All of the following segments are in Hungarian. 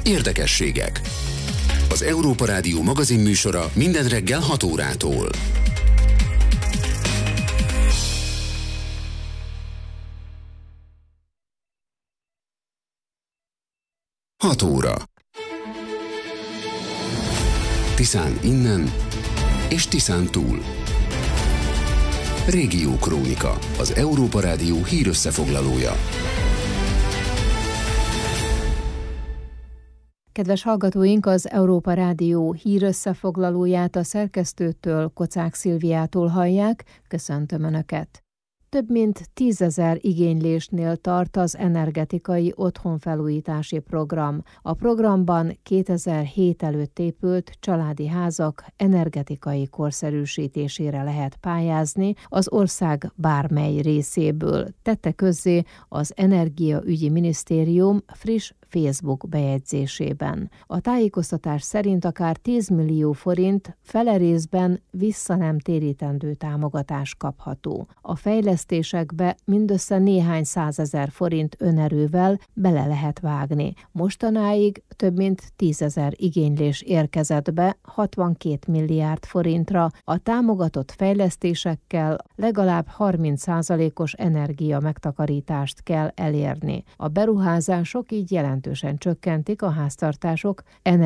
Érdekességek. Az Európa Rádió magazinműsora minden reggel 6 órától. Hat óra. Tiszán innen és Tiszán túl. Régiókrónika, az Európa Rádió hírösszefoglalója. Kedves hallgatóink, az Európa Rádió hírösszefoglalóját a szerkesztőtől, Kocák Szilviától hallják. Köszöntöm Önöket! Több mint 10 000 igénylésnél tart az energetikai otthonfelújítási program. A programban 2007 előtt épült családi házak energetikai korszerűsítésére lehet pályázni az ország bármely részéből, tette közzé az Energiaügyi Minisztérium friss Facebook bejegyzésében. A tájékoztatás szerint akár 10 millió forint fele részben vissza nem térítendő támogatás kapható. A fejlesztésekbe mindössze néhány 100 000 forint önerővel bele lehet vágni. Mostanáig több mint 10 000 igénylés érkezett be 62 milliárd forintra. A támogatott fejlesztésekkel legalább 30%-os energia megtakarítást kell elérni. A beruházások így jelentősen csökkentik a háztartások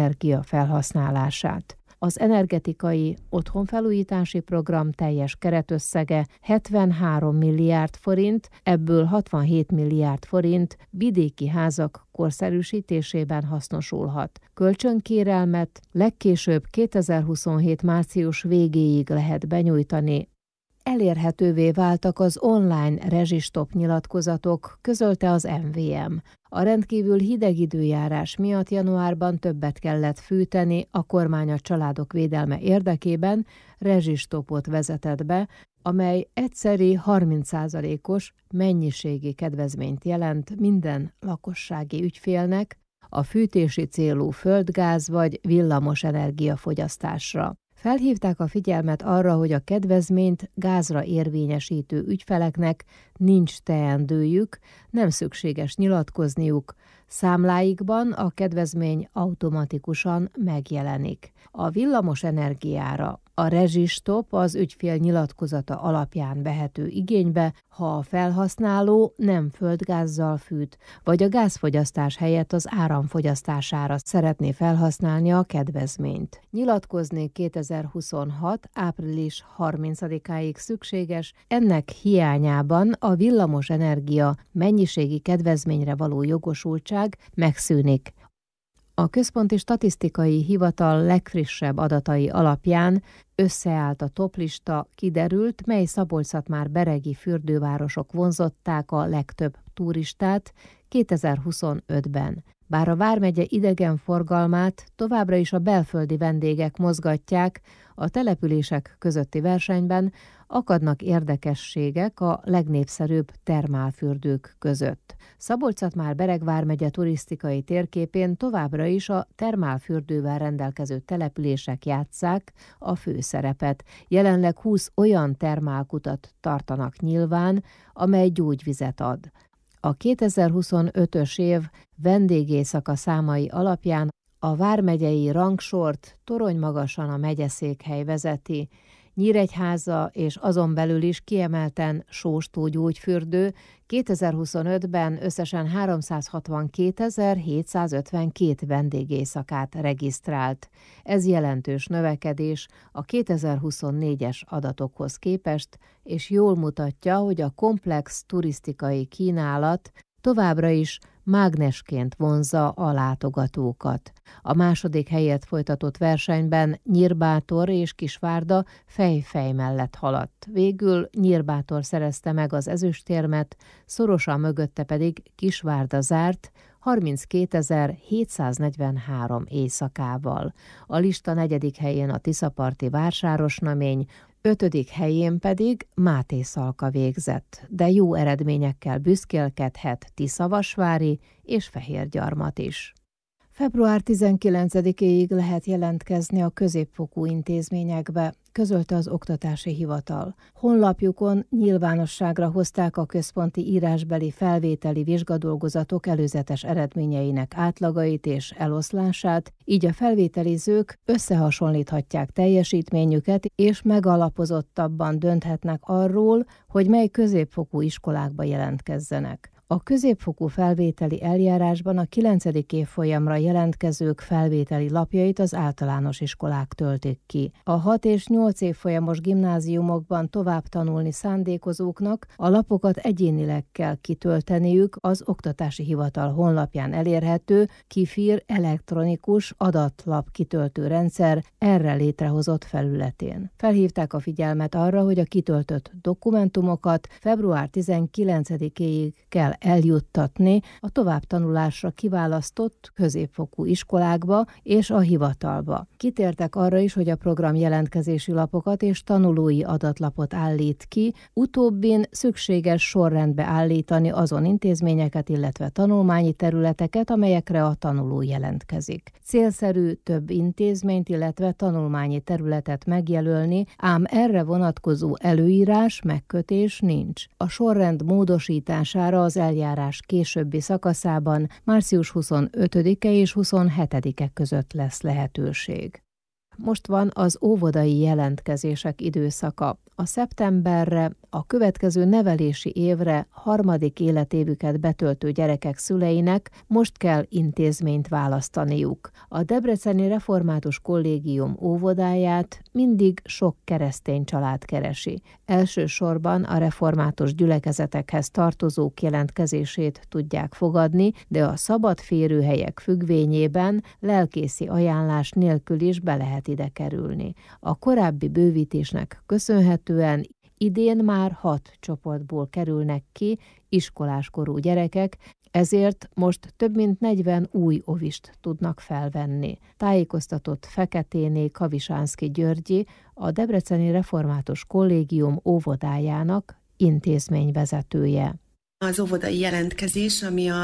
energiafelhasználását. Az energetikai otthonfelújítási program teljes keretösszege 73 milliárd forint, ebből 67 milliárd forint vidéki házak korszerűsítésében hasznosulhat. Kölcsönkérelmet legkésőbb 2027 március végéig lehet benyújtani. Elérhetővé váltak az online rezsistop nyilatkozatok, közölte az MVM. A rendkívül hideg időjárás miatt januárban többet kellett fűteni, a kormány a családok védelme érdekében rezsistopot vezetett be, amely egyszeri 30%-os mennyiségi kedvezményt jelent minden lakossági ügyfélnek a fűtési célú földgáz vagy villamos energiafogyasztásra. Felhívták a figyelmet arra, hogy a kedvezményt gázra érvényesítő ügyfeleknek nincs teendőjük, nem szükséges nyilatkozniuk, számláikban a kedvezmény automatikusan megjelenik. A villamos energiára a rezsistop az ügyfél nyilatkozata alapján vehető igénybe, ha a felhasználó nem földgázzal fűt, vagy a gázfogyasztás helyett az áramfogyasztására szeretné felhasználni a kedvezményt. Nyilatkozni 2026. április 30-áig szükséges, ennek hiányában a villamos energia mennyiségi kedvezményre való jogosultság megszűnik. A Központi Statisztikai Hivatal legfrissebb adatai alapján összeállt a toplista, kiderült, mely Szabolcs-Szatmár-beregi fürdővárosok vonzották a legtöbb turistát 2025-ben. Bár a vármegye idegenforgalmát továbbra is a belföldi vendégek mozgatják, a települések közötti versenyben akadnak érdekességek a legnépszerűbb termálfürdők között. Szabolcs-Szatmár-Bereg vármegye turisztikai térképén továbbra is a termálfürdővel rendelkező települések játsszák a főszerepet. Jelenleg 20 olyan termálkutat tartanak nyilván, amely gyógyvizet ad. A 2025-ös év vendégészaka számai alapján a vármegyei rangsort toronymagasan a megyeszékhely vezeti. Nyíregyháza és azon belül is kiemelten Sóstó gyógyfürdő 2025-ben összesen 362.752 vendégészakát regisztrált. Ez jelentős növekedés a 2024-es adatokhoz képest, és jól mutatja, hogy a komplex turisztikai kínálat továbbra is mágnesként vonzza a látogatókat. A második helyet folytatott versenyben Nyírbátor és Kisvárda fej-fej mellett haladt. Végül Nyírbátor szerezte meg az ezüstérmet, szorosan mögötte pedig Kisvárda zárt 32.743 éjszakával. A lista 4. helyén a tiszaparti Vársárosnamény, 5. helyén pedig Máté Szalka végzett, de jó eredményekkel büszkélkedhet Tiszavasvári és Fehérgyarmat is. Február 19-éig lehet jelentkezni a középfokú intézményekbe. közölte az Oktatási Hivatal. Honlapjukon nyilvánosságra hozták a központi írásbeli felvételi vizsgadolgozatok előzetes eredményeinek átlagait és eloszlását, így a felvételizők összehasonlíthatják teljesítményüket, és megalapozottabban dönthetnek arról, hogy mely középfokú iskolákba jelentkezzenek. A középfokú felvételi eljárásban a 9. évfolyamra jelentkezők felvételi lapjait az általános iskolák töltik ki. A 6 és 8 évfolyamos gimnáziumokban tovább tanulni szándékozóknak a lapokat egyénileg kell kitölteniük az Oktatási Hivatal honlapján elérhető KIFIR elektronikus adatlap kitöltő rendszer erre létrehozott felületén. Felhívták a figyelmet arra, hogy a kitöltött dokumentumokat február 19-éig kell eljuttatni a továbbtanulásra kiválasztott középfokú iskolákba és a hivatalba. Kitértek arra is, hogy a program jelentkezési lapokat és tanulói adatlapot állít ki, utóbbin szükséges sorrendbe állítani azon intézményeket, illetve tanulmányi területeket, amelyekre a tanuló jelentkezik. Célszerű több intézményt, illetve tanulmányi területet megjelölni, ám erre vonatkozó előírás, megkötés nincs. A sorrend módosítására az eljárás későbbi szakaszában március 25-e és 27-e között lesz lehetőség. Most van az óvodai jelentkezések időszaka. A szeptemberre, a következő nevelési évre harmadik életévüket betöltő gyerekek szüleinek most kell intézményt választaniuk. A Debreceni Református Kollégium óvodáját mindig sok keresztény család keresi. Elsősorban a református gyülekezetekhez tartozók jelentkezését tudják fogadni, de a szabad férőhelyek függvényében lelkészi ajánlás nélkül is be lehet ide kerülni. A korábbi bővítésnek köszönhetően idén már 6 csoportból kerülnek ki iskoláskorú gyerekek, ezért most több mint 40 új óvist tudnak felvenni. Tájékoztatott Feketéné Kavisánszky Györgyi, a Debreceni Református Kollégium óvodájának intézményvezetője. Az óvodai jelentkezés, ami a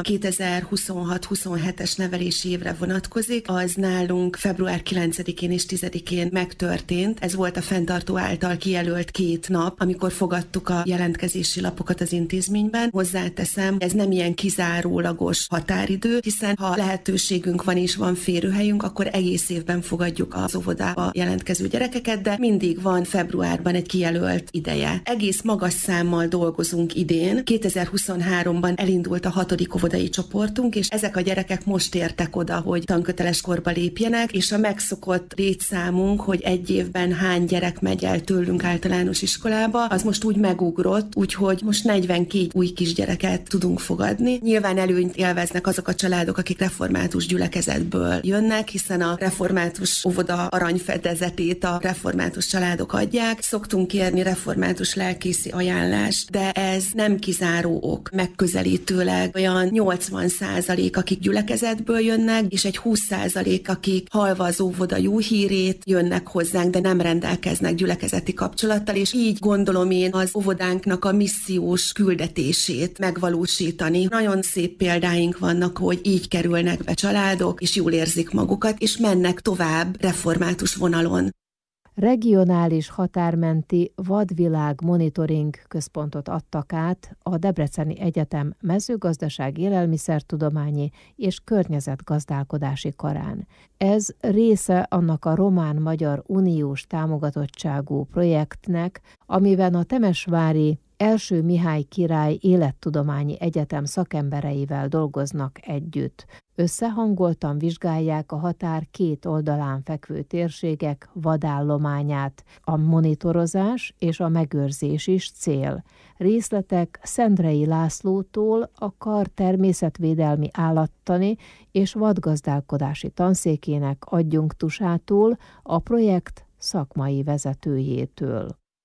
2026-27-es nevelési évre vonatkozik, az nálunk február 9-én és 10-én megtörtént. Ez volt a fenntartó által kijelölt 2 nap, amikor fogadtuk a jelentkezési lapokat az intézményben. Hozzáteszem, ez nem ilyen kizárólagos határidő, hiszen ha lehetőségünk van és van férőhelyünk, akkor egész évben fogadjuk az óvodába jelentkező gyerekeket, de mindig van februárban egy kijelölt ideje. Egész magas számmal dolgozunk idén. 2023-ban elindult a 6. óvodai csoportunk, és ezek a gyerekek most értek oda, hogy tanköteles korba lépjenek, és a megszokott létszámunk, hogy egy évben hány gyerek megy el tőlünk általános iskolába, az most úgy megugrott, úgyhogy most 42 új kisgyereket tudunk fogadni. Nyilván előnyt élveznek azok a családok, akik református gyülekezetből jönnek, hiszen a református óvoda aranyfedezetét a református családok adják. Szoktunk kérni református lelkészi ajánlást, de ez nem kizáró ok. Megközelítőleg olyan 80%, akik gyülekezetből jönnek, és egy 20%, akik hallva az óvoda jó hírét jönnek hozzánk, de nem rendelkeznek gyülekezeti kapcsolattal, és így gondolom én az óvodánknak a missziós küldetését megvalósítani. Nagyon szép példáink vannak, hogy így kerülnek be családok, és jól érzik magukat, és mennek tovább református vonalon. Regionális határmenti vadvilág monitoring központot adtak át a Debreceni Egyetem mezőgazdaság, élelmiszertudományi és környezetgazdálkodási karán. Ez része annak a román-magyar uniós támogatottságú projektnek, amiben a temesvári Első Mihály Király Élettudományi Egyetem szakembereivel dolgoznak együtt. Összehangoltan vizsgálják a határ 2 oldalán fekvő térségek vadállományát. A monitorozás és a megőrzés is cél. Részletek Szendrei Lászlótól, a kar természetvédelmi állattani és vadgazdálkodási tanszékének adjunktusától, a projekt szakmai vezetőjétől.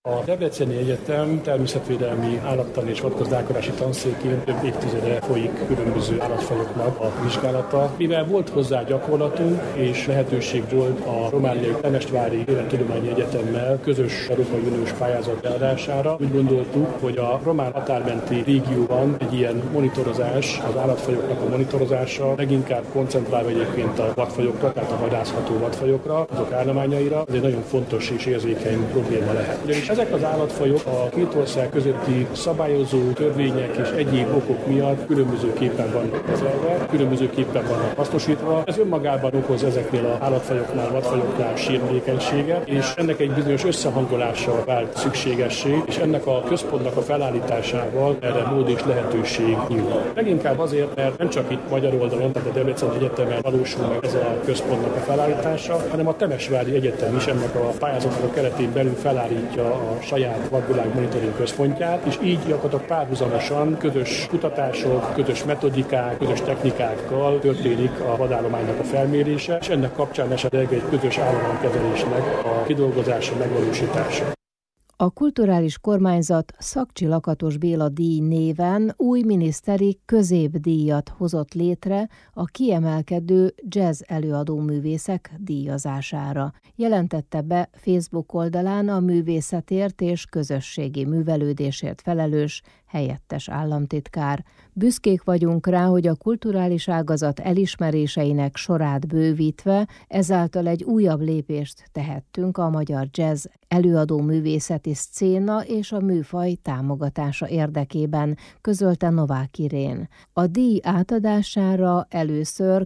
A Debreceni Egyetem természetvédelmi állattani és vadgazdálkodási tanszékén több évtizede folyik különböző állatfajoknak a vizsgálata. Mivel volt hozzá gyakorlatunk és lehetőség volt a romániai Temesvári Élettudományi Egyetemmel közös Európai Uniós pályázat leadására, úgy gondoltuk, hogy a román határmenti régióban egy ilyen monitorozás, az állatfajoknak a monitorozása leginkább koncentrálva egyébként a vadfajokra, tehát a vadászható vadfajokra, azok állományaira, ez egy nagyon fontos és érzékeny probléma lehet. Ugyanis ezek az állatfajok a két ország közötti szabályozó törvények és egyéb okok miatt különbözőképpen vannak kezelve, különbözőképpen vannak hasznosítva. Ez önmagában okoz ezeknél az állatfajoknál, vadfajoknál sérülékenységet, és ennek egy bizonyos összehangolása vált szükségessé, és ennek a központnak a felállításával erre mód és lehetőség nyílt. Leginkább azért, mert nem csak itt magyar oldalon, tehát a Debreceni Egyetemen valósul meg ez a központnak a felállítása, hanem a Temesvári Egyetem is ennek a pályázatnak a keretén belül felállítja a saját vadvilág monitoring központját, és így gyakorlatilag párhuzamosan közös kutatások, közös metodikák, közös technikákkal történik a vadállománynak a felmérése, és ennek kapcsán esetleg egy közös állománykezelésnek a kidolgozása, megvalósítása. A kulturális kormányzat Szakcsi Lakatos Béla díj néven új miniszteri középdíjat hozott létre a kiemelkedő jazz előadóművészek díjazására. Jelentette be Facebook oldalán a művészetért és közösségi művelődésért felelős helyettes államtitkár. Büszkék vagyunk rá, hogy a kulturális ágazat elismeréseinek sorát bővítve, ezáltal egy újabb lépést tehettünk a magyar jazz előadó művészeti szcéna és a műfaj támogatása érdekében, közölte Novák Irén. A díj átadására először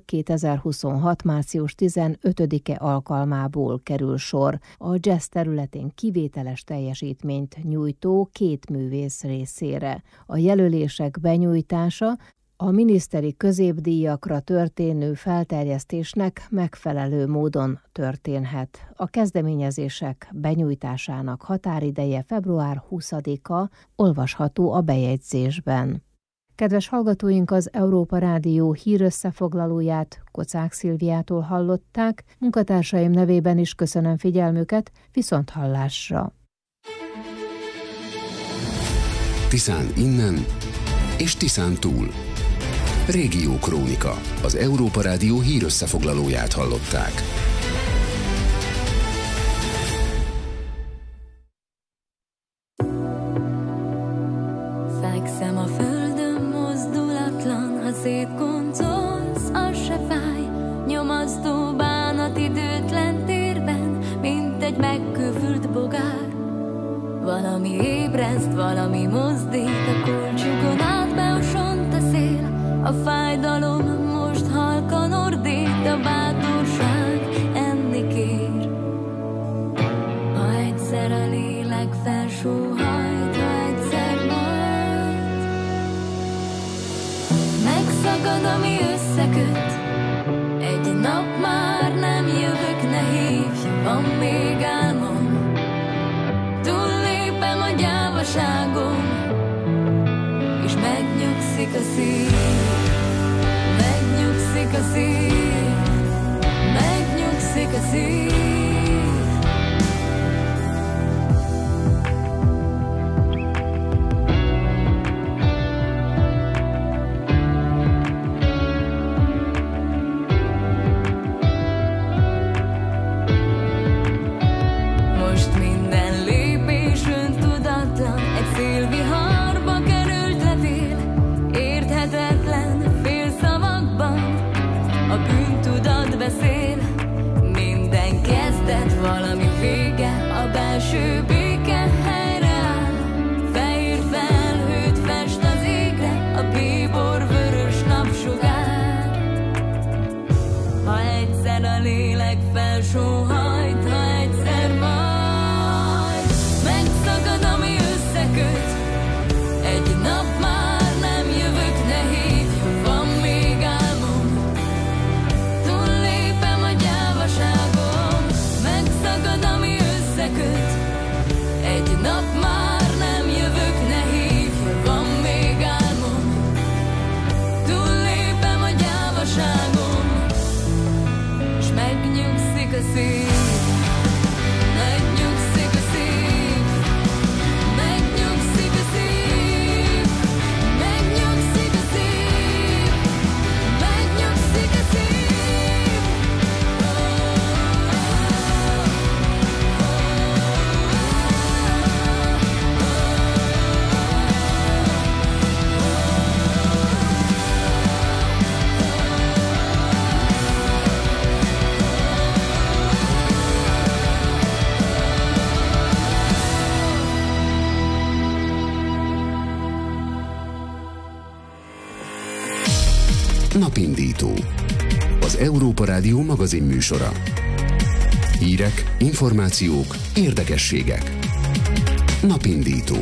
2026. március 15-e alkalmából kerül sor. A jazz területén kivételes teljesítményt nyújtó 2 művész részére. A jelölések benyújtása a miniszteri középdíjakra történő felterjesztésnek megfelelő módon történhet. A kezdeményezések benyújtásának határideje február 20-a, olvasható a bejegyzésben. Kedves hallgatóink, az Európa Rádió hírösszefoglalóját Kocák Szilviától hallották, munkatársaim nevében is köszönöm figyelmüket, viszonthallásra! Tiszán innen és Tiszán túl. Régiókrónika. Az Európa Rádió hírösszefoglalóját hallották. Fekszem a földön mozdulatlan, ha szétkoncolsz, az se fáj. Nyomasztó bánat időtlen térben, mint egy megkövült bogár. Valami ébreszt, valami mozdít, a kulcsukon átbeosont a szél. A fájdalom most halkan ordít, a bátorság enni kér. Ha egyszer a lélek felsóhajt, ha egyszer majd megszakad, ami összeköt, egy nap már nem jövök, ne hívj, van még álmom. Túllépem a gyávaságom, és megnyugszik a szív, megnyugszik a szív, megnyugszik a szív. Valami vége, a belső béke helyreáll. Fehér felhőt fest az égre, a bíbor vörös napsugár. Ha egyszer a lélek felsóhajt, ha egyszer majd megszakad, ami összeköt, egy nap már nem jövök, ne hívj, van még álmom. Túllépem a gyávaságon, megszakad, ami összeköt, egy nap már nem jövök, ne hívj, van még álmom. Túllépem a gyávaságon, és megnyugszik a szív, megnyugszik a szív, Rádió magazinműsora. Hírek, információk, érdekességek. Napindító.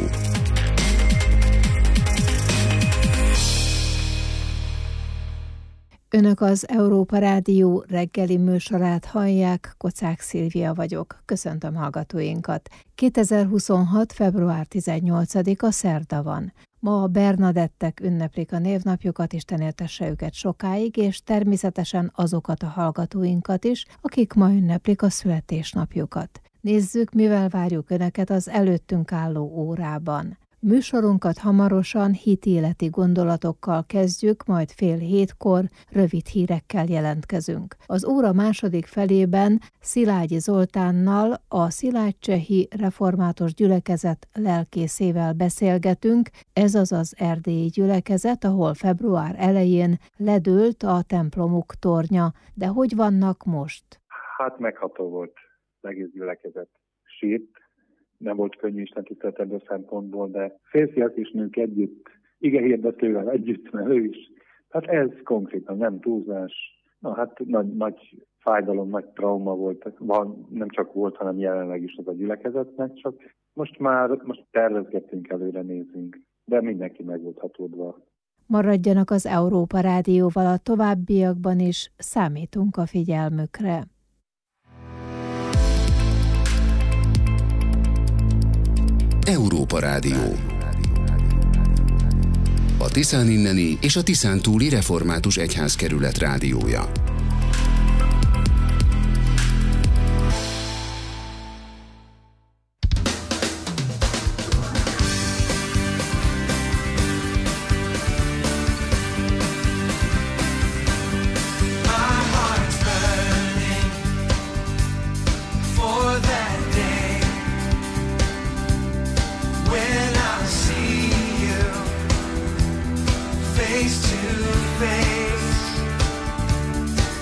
Önök az Európa Rádió reggeli műsorát hallják, Kocák Szilvia vagyok. Köszöntöm hallgatóinkat. 2026. február 18-a szerda van. Ma a Bernadettek ünneplik a névnapjukat, Isten éltesse őket sokáig, és természetesen azokat a hallgatóinkat is, akik ma ünneplik a születésnapjukat. Nézzük, mivel várjuk Önöket az előttünk álló órában. Műsorunkat hamarosan hitéleti gondolatokkal kezdjük, majd 6:30 rövid hírekkel jelentkezünk. Az óra második felében Szilágyi Zoltánnal, a Szilágycsehi Református Gyülekezet lelkészével beszélgetünk, ez az erdélyi gyülekezet, ahol február elején ledőlt a templomuk tornya. De hogy vannak most? Hát megható volt az egész gyülekezet. Sírt. Nem volt könnyű istentisztelet ebből szempontból, de férfiak és nők együtt, igehirdetővel együtt, mert ő is. Hát ez konkrétan nem túlzás. Hát nagy fájdalom, nagy trauma volt. Nem csak volt, hanem jelenleg is az a gyülekezetnek, csak most tervezgetünk, előre nézünk, de mindenki meg volt hatódva. Maradjanak az Európa Rádióval, a továbbiakban is számítunk a figyelmükre. Európa Rádió. A Tiszán inneni és a Tiszán túli református egyházkerület rádiója. Face to face,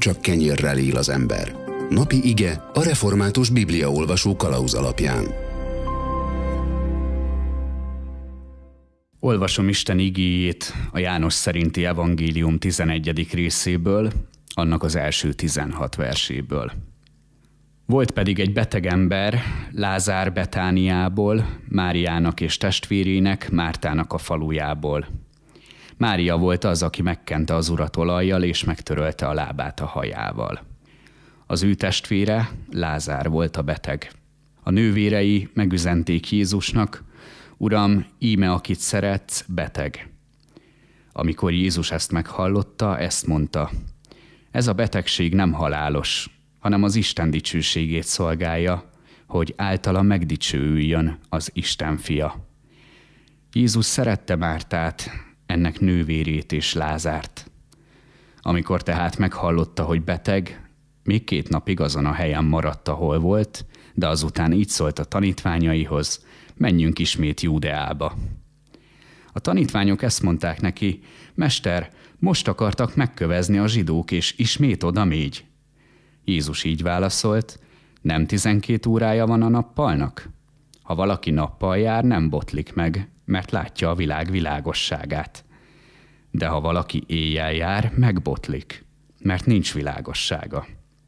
csak kenyérrel él az ember. Napi ige a református bibliaolvasó kalauz alapján. Olvasom Isten igéjét a János szerinti evangélium 11. részéből, annak az első 16 verséből. Volt pedig egy beteg ember, Lázár Betániából, Máriának és testvérének, Mártának a falujából. Mária volt az, aki megkente az Urat olajjal, és megtörölte a lábát a hajával. Az ő testvére, Lázár volt a beteg. A nővérei megüzenték Jézusnak: Uram, íme akit szeretsz, beteg. Amikor Jézus ezt meghallotta, ezt mondta: ez a betegség nem halálos, hanem az Isten dicsőségét szolgálja, hogy általa megdicsőüljön az Isten fia. Jézus szerette Mártát, ennek nővérét és Lázárt. Amikor tehát meghallotta, hogy beteg, még 2 napig azon a helyen maradt, ahol volt, de azután így szólt a tanítványaihoz: menjünk ismét Júdeába. A tanítványok ezt mondták neki: Mester, most akartak megkövezni a zsidók, és ismét odamégy. Jézus így válaszolt: nem 12 órája van a nappalnak? Ha valaki nappal jár, nem botlik meg, mert látja a világ világosságát. De ha valaki éjjel jár, megbotlik, mert nincs világossága.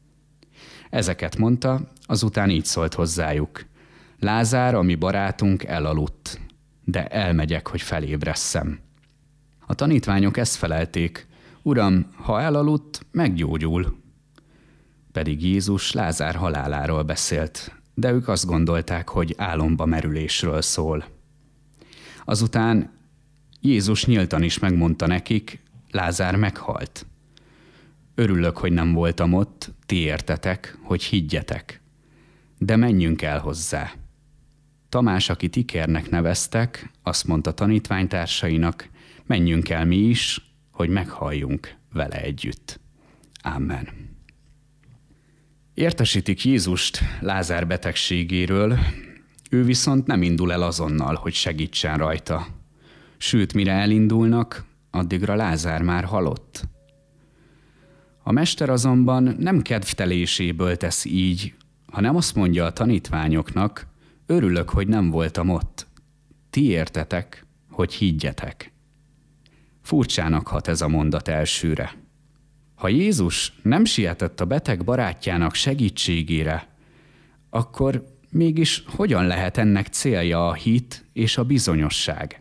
Ezeket mondta, azután így szólt hozzájuk: Lázár, a mi barátunk, elaludt, de elmegyek, hogy felébresszem. A tanítványok ezt felelték: Uram, ha elaludt, meggyógyul. Pedig Jézus Lázár haláláról beszélt, de ők azt gondolták, hogy álomba merülésről szól. Azután Jézus nyíltan is megmondta nekik: Lázár meghalt. Örülök, hogy nem voltam ott, ti értetek, hogy higgyetek. De menjünk el hozzá. Tamás, akit Ikernek neveztek, azt mondta tanítványtársainak: menjünk el mi is, hogy meghalljunk vele együtt. Amen. Értesítik Jézust Lázár betegségéről, ő viszont nem indul el azonnal, hogy segítsen rajta. Sőt, mire elindulnak, addigra Lázár már halott. A mester azonban nem kedvteléséből tesz így, hanem azt mondja a tanítványoknak: örülök, hogy nem voltam ott. Ti értetek, hogy higgyetek. Furcsának hat ez a mondat elsőre. Ha Jézus nem sietett a beteg barátjának segítségére, akkor mégis hogyan lehet ennek célja a hit és a bizonyosság?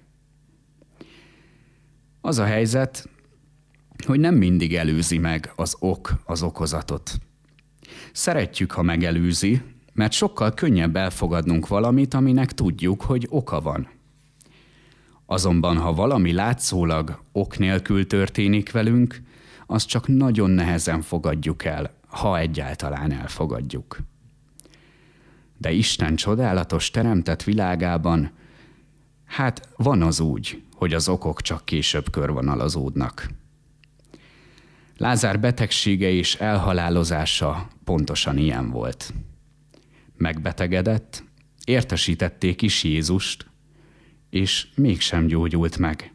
Az a helyzet, hogy nem mindig előzi meg az ok az okozatot. Szeretjük, ha megelőzi, mert sokkal könnyebb elfogadnunk valamit, aminek tudjuk, hogy oka van. Azonban, ha valami látszólag ok nélkül történik velünk, azt csak nagyon nehezen fogadjuk el, ha egyáltalán elfogadjuk. De Isten csodálatos teremtett világában, hát van az úgy, hogy az okok csak később körvonalazódnak. Lázár betegsége és elhalálozása pontosan ilyen volt. Megbetegedett, értesítették is Jézust, és mégsem gyógyult meg.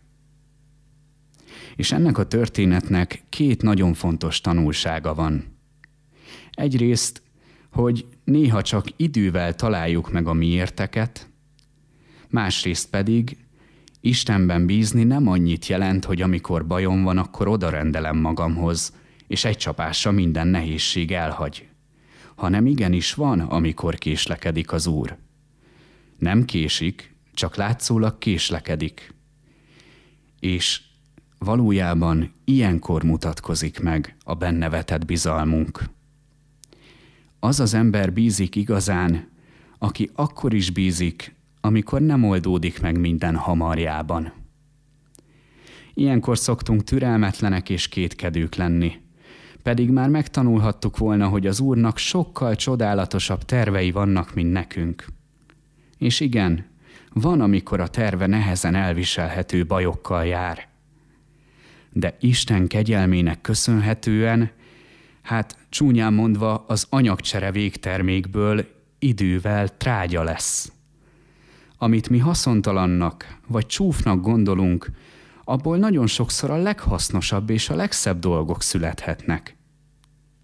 És ennek a történetnek 2 nagyon fontos tanulsága van. Egyrészt, hogy néha csak idővel találjuk meg a miérteket, másrészt pedig Istenben bízni nem annyit jelent, hogy amikor bajom van, akkor odarendelem magamhoz, és egy csapásra minden nehézség elhagy, hanem igenis van, amikor késlekedik az Úr. Nem késik, csak látszólag késlekedik. És valójában ilyenkor mutatkozik meg a benne vetett bizalmunk. Az az ember bízik igazán, aki akkor is bízik, amikor nem oldódik meg minden hamarjában. Ilyenkor szoktunk türelmetlenek és kétkedők lenni, pedig már megtanulhattuk volna, hogy az Úrnak sokkal csodálatosabb tervei vannak, mint nekünk. És igen, van, amikor a terve nehezen elviselhető bajokkal jár. De Isten kegyelmének köszönhetően, hát csúnyán mondva, az anyagcsere végtermékből idővel trágya lesz. Amit mi haszontalannak vagy csúfnak gondolunk, abból nagyon sokszor a leghasznosabb és a legszebb dolgok születhetnek.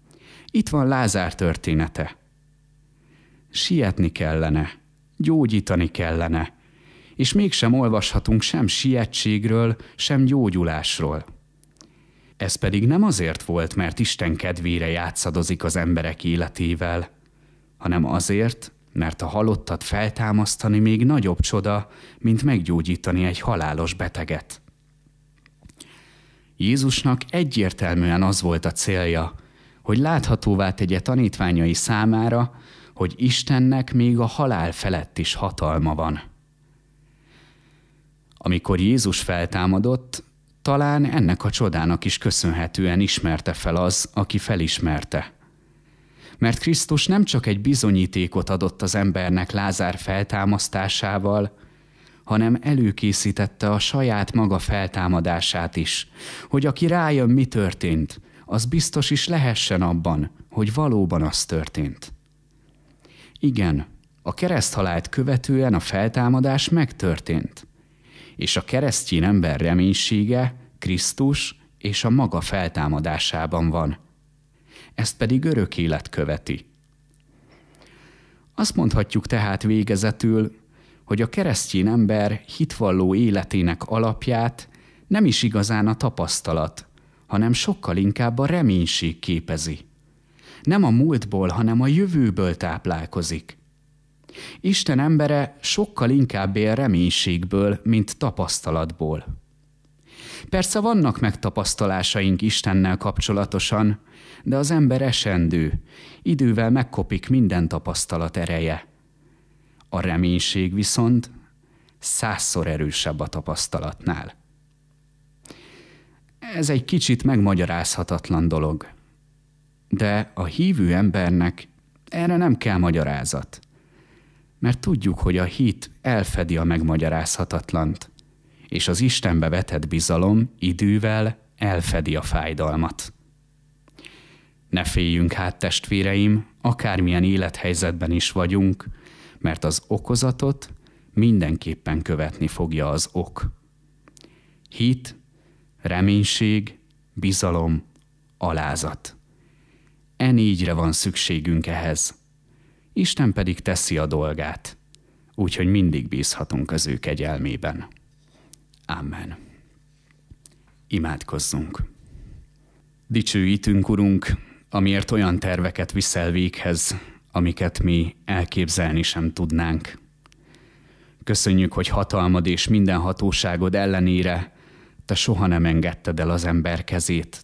Itt van Lázár története. Sietni kellene, gyógyítani kellene, és mégsem olvashatunk sem sietségről, sem gyógyulásról. Ez pedig nem azért volt, mert Isten kedvére játszadozik az emberek életével, hanem azért, mert a halottat feltámasztani még nagyobb csoda, mint meggyógyítani egy halálos beteget. Jézusnak egyértelműen az volt a célja, hogy láthatóvá tegye tanítványai számára, hogy Istennek még a halál felett is hatalma van. Amikor Jézus feltámadott, talán ennek a csodának is köszönhetően ismerte fel az, aki felismerte. Mert Krisztus nem csak egy bizonyítékot adott az embernek Lázár feltámasztásával, hanem előkészítette a saját maga feltámadását is, hogy aki rájön, mi történt, az biztos is lehessen abban, hogy valóban az történt. Igen, a kereszthalált követően a feltámadás megtörtént, és a keresztény ember reménysége Krisztus és a maga feltámadásában van. Ezt pedig örök élet követi. Azt mondhatjuk tehát végezetül, hogy a keresztény ember hitvalló életének alapját nem is igazán a tapasztalat, hanem sokkal inkább a reménység képezi. Nem a múltból, hanem a jövőből táplálkozik. Isten embere sokkal inkább él reménységből, mint tapasztalatból. Persze vannak megtapasztalásaink Istennel kapcsolatosan, de az ember esendő, idővel megkopik minden tapasztalat ereje. A reménység viszont 100-szor erősebb a tapasztalatnál. Ez egy kicsit megmagyarázhatatlan dolog, de a hívő embernek erre nem kell magyarázat, mert tudjuk, hogy a hit elfedi a megmagyarázhatatlant, és az Istenbe vetett bizalom idővel elfedi a fájdalmat. Ne féljünk hát, testvéreim, akármilyen élethelyzetben is vagyunk, mert az okozatot mindenképpen követni fogja az ok. Hit, reménység, bizalom, alázat. E négyre van szükségünk ehhez. Isten pedig teszi a dolgát, úgyhogy mindig bízhatunk az ő kegyelmében. Amen. Imádkozzunk. Dicsőítünk, Urunk, amiért olyan terveket viszel véghez, amiket mi elképzelni sem tudnánk. Köszönjük, hogy hatalmad és minden hatóságod ellenére te soha nem engedted el az ember kezét.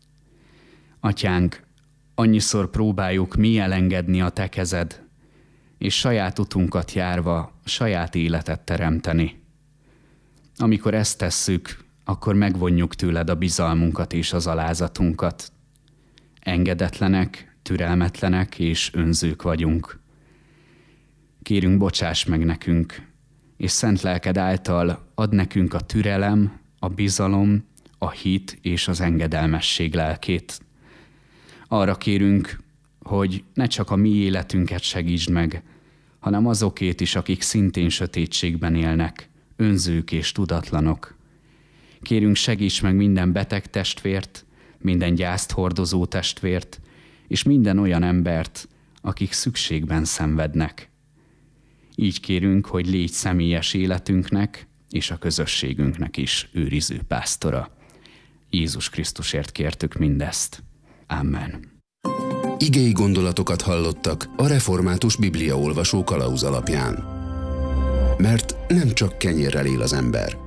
Atyánk, annyiszor próbáljuk mi elengedni a te kezed, és saját utunkat járva saját életet teremteni. Amikor ezt tesszük, akkor megvonjuk tőled a bizalmunkat és az alázatunkat. Engedetlenek, türelmetlenek és önzők vagyunk. Kérünk, bocsáss meg nekünk, és szent lelked által add nekünk a türelem, a bizalom, a hit és az engedelmesség lelkét. Arra kérünk, hogy ne csak a mi életünket segítsd meg, hanem azokét is, akik szintén sötétségben élnek, önzők és tudatlanok. Kérünk, segíts meg minden beteg testvért, minden gyászt hordozó testvért, és minden olyan embert, akik szükségben szenvednek. Így kérünk, hogy légy személyes életünknek és a közösségünknek is őriző pásztora. Jézus Krisztusért kértük mindezt. Amen. Igei gondolatokat hallottak a Református Bibliaolvasó kalauz alapján. Mert nem csak kenyérrel él az ember.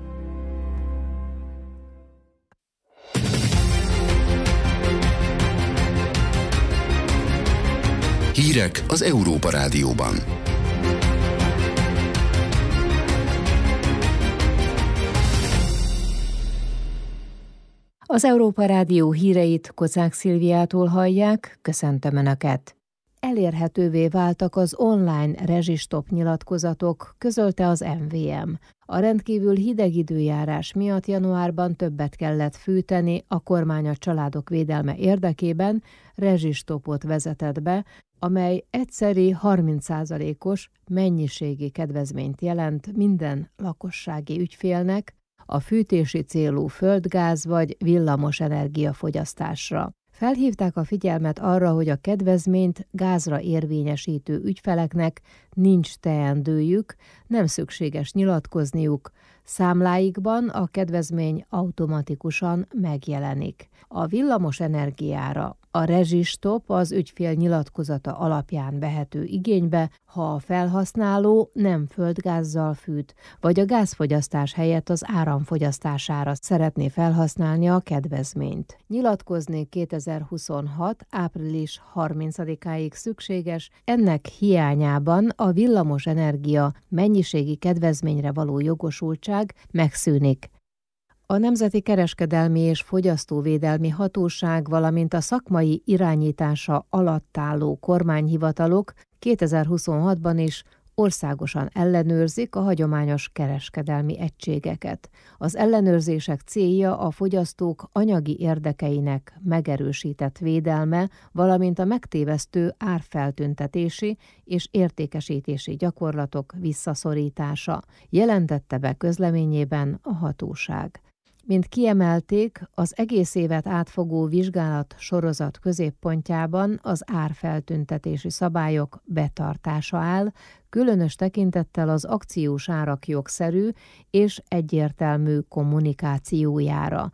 Hírek az Európa Rádióban. Az Európa Rádió híreit Kocák Szilviától hallják, köszöntöm Önöket! Elérhetővé váltak az online rezsistop nyilatkozatok, közölte az MVM. A rendkívül hideg időjárás miatt januárban többet kellett fűteni, a kormány a családok védelme érdekében rezsistopot vezetett be, amely egyszeri 30%-os mennyiségi kedvezményt jelent minden lakossági ügyfélnek a fűtési célú földgáz vagy villamos energiafogyasztásra. Felhívták a figyelmet arra, hogy a kedvezményt gázra érvényesítő ügyfeleknek nincs teendőjük, nem szükséges nyilatkozniuk, számláikban a kedvezmény automatikusan megjelenik. A villamos energiára a rezsistop az ügyfél nyilatkozata alapján vehető igénybe, ha a felhasználó nem földgázzal fűt, vagy a gázfogyasztás helyett az áramfogyasztására szeretné felhasználni a kedvezményt. Nyilatkozni 2026. április 30-áig szükséges, ennek hiányában a villamos energia mennyiségi kedvezményre való jogosultság megszűnik. A Nemzeti Kereskedelmi és Fogyasztóvédelmi Hatóság, valamint a szakmai irányítása alatt álló kormányhivatalok 2026-ban is országosan ellenőrzik a hagyományos kereskedelmi egységeket. Az ellenőrzések célja a fogyasztók anyagi érdekeinek megerősített védelme, valamint a megtévesztő árfeltüntetési és értékesítési gyakorlatok visszaszorítása, jelentette be közleményében a hatóság. Mint kiemelték, az egész évet átfogó vizsgálat sorozat középpontjában az árfeltüntetési szabályok betartása áll, különös tekintettel az akciós árak jogszerű és egyértelmű kommunikációjára.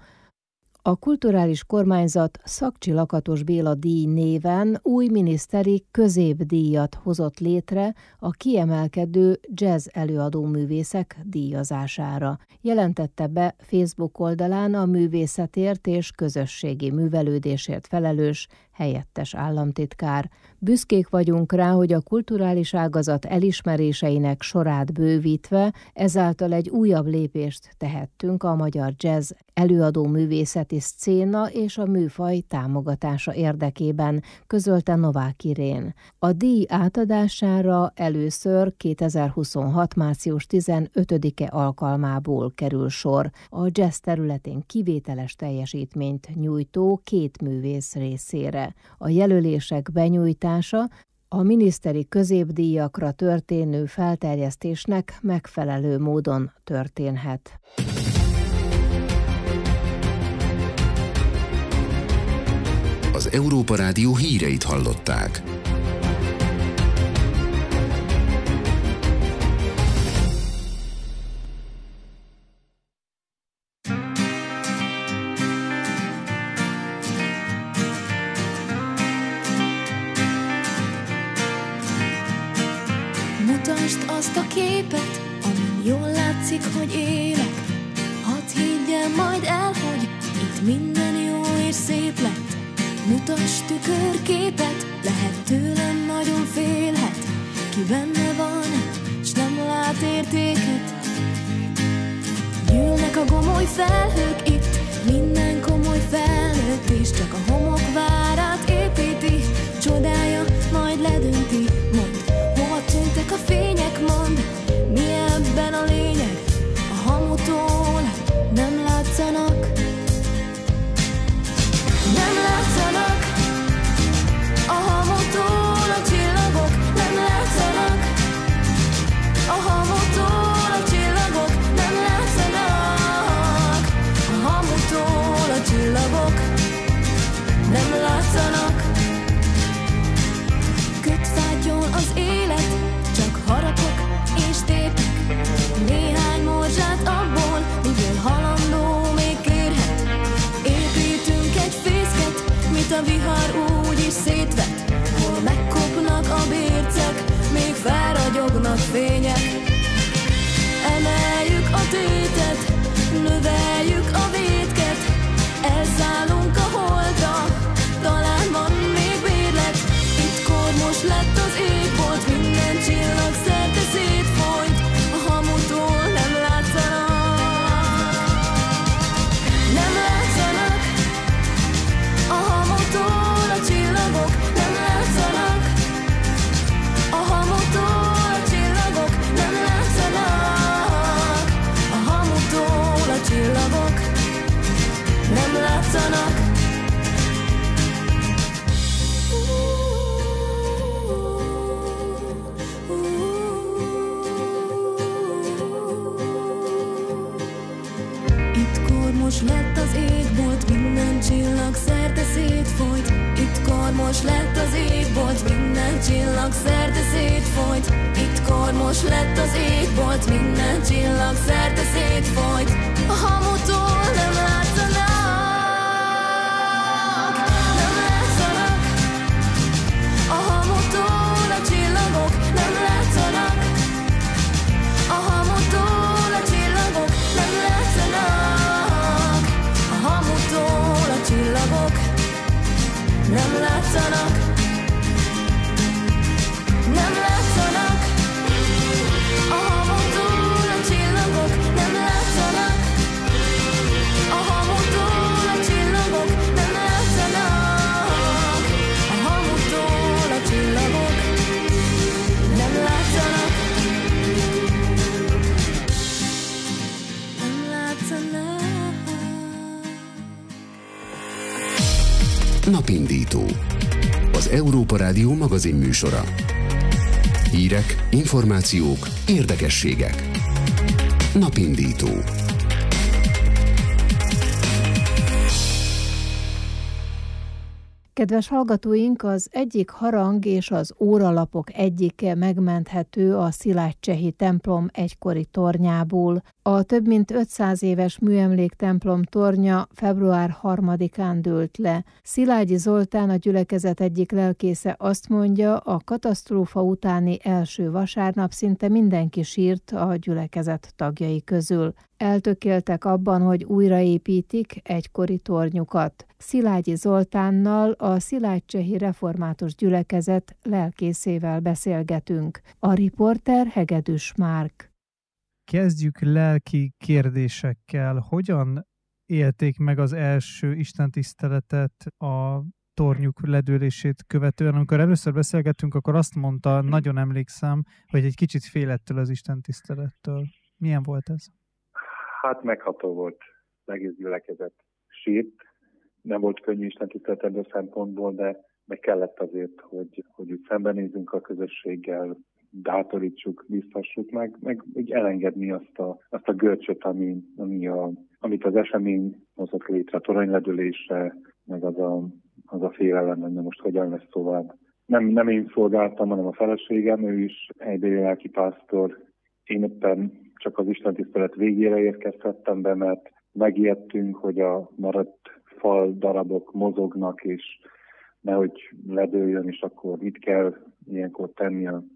A kulturális kormányzat Szakcsi Lakatos Béla díj néven új miniszteri középdíjat hozott létre a kiemelkedő jazz előadóművészek díjazására. Jelentette be Facebook oldalán a művészetért és közösségi művelődésért felelős helyettes államtitkár. Büszkék vagyunk rá, hogy a kulturális ágazat elismeréseinek sorát bővítve, ezáltal egy újabb lépést tehettünk a magyar jazz előadó művészeti szcéna és a műfaj támogatása érdekében, közölte Novák Irén. A díj átadására először 2026. március 15-e alkalmából kerül sor. A jazz területén kivételes teljesítményt nyújtó 2 művész részére. A jelölések benyújtása a miniszteri középdíjakra történő felterjesztésnek megfelelő módon történhet. Az Európa Rádió híreit hallották. Mutasd azt a képet, amin jól látszik, hogy élek. Hadd higgyem majd el, hogy itt minden jó és szép lett. Mutasd tükörképet, lehet tőlem nagyon félhet. Ki benne van, s nem lát értéket. Gyűlnek a gomoly felhők itt, minden komoly felnőtt, és csak a homok várát építi. Csodája majd ledönti, mondd, hova tűntek a fények, mondd, mi ebben a lényeg? A hamutól nem látszanak, nem látszanak. A hamutól a csillagok nem látszanak, a hamutól a csillagok nem látszanak, a hamutól a csillagok nem látszanak. Kötfátyol az élet, csak harapok és tépek. Néhány morzsát abból, miből halandó még kérhet. Építünk egy fészket, mit a vihar úgy is szétvet. Hol megkopnak a bércek, még felragyognak fények. Emeljük a tétet, növeljük a vétket. Elszállunk a holdra, talán van még bérlet. Itt kormos lett az égbolt, minden csillag szerte szétfolyt. A hamutól nem látszanak, nem látszanak. A hamutól a csillagok nem látszanak, a hamutól a csillagok nem látszanak, a hamutól a csillagok nem látszanak. Itt kormos lett az égbolt, minden csillag szerte szétfolyt. kormos lett az égbolt, minden csillag szerte szétfolyt. Itt kormos lett az égbolt, minden csillag szerte szétfolyt. A hamutól nem látszanak, nem látszanak. A hamutól a csillagok nem látszanak. A hamutól a csillagok nem látszanak. A hamutól a csillagok nem látszanak. Nem látszanak. A hamutól a csillagok nem látszanak. A hamutól a csillagok nem látszanak. A hamutól a csillagok nem látszanak. Nem látszanak. Napindító. Az Európa Rádió magazin műsora. Hírek, információk, érdekességek. Napindító. Kedves hallgatóink, az egyik harang és az óralapok egyike megmenthető a szilágycsehi templom egykori tornyából. A több mint 500 éves műemléktemplom tornya február 3-án dőlt le. Szilágyi Zoltán, a gyülekezet egyik lelkésze azt mondja, a katasztrófa utáni első vasárnap szinte mindenki sírt a gyülekezet tagjai közül. Eltökéltek abban, hogy újraépítik egykori tornyukat. Szilágyi Zoltánnal, a Szilágycsehi Református Gyülekezet lelkészével beszélgetünk. A riporter Hegedűs Márk. Kezdjük lelki kérdésekkel. Hogyan élték meg az első istentiszteletet a tornyuk ledőlését követően? Amikor először beszélgettünk, akkor azt mondta, nagyon emlékszem, hogy egy kicsit félettől az istentisztelettől. Milyen volt ez? Hát megható volt, az egész gyülekezet sírt. Nem volt könnyű istentisztelet ebből a szempontból, de meg kellett azért, hogy úgy szembenézzünk a közösséggel, bátorítsuk, biztassuk meg úgy elengedni azt a görcsöt, amit az esemény hozott létre, a toronyledőlése, meg az a félelem, hogy most hogyan lesz tovább. Nem én szolgáltam, hanem a feleségem, ő is helybéli lelkipásztor. Én éppen csak az istentisztelet végére érkezhettem be, mert megijedtünk, hogy a maradt fal darabok mozognak, és nehogy ledőljön, és akkor mit kell ilyenkor tenni, a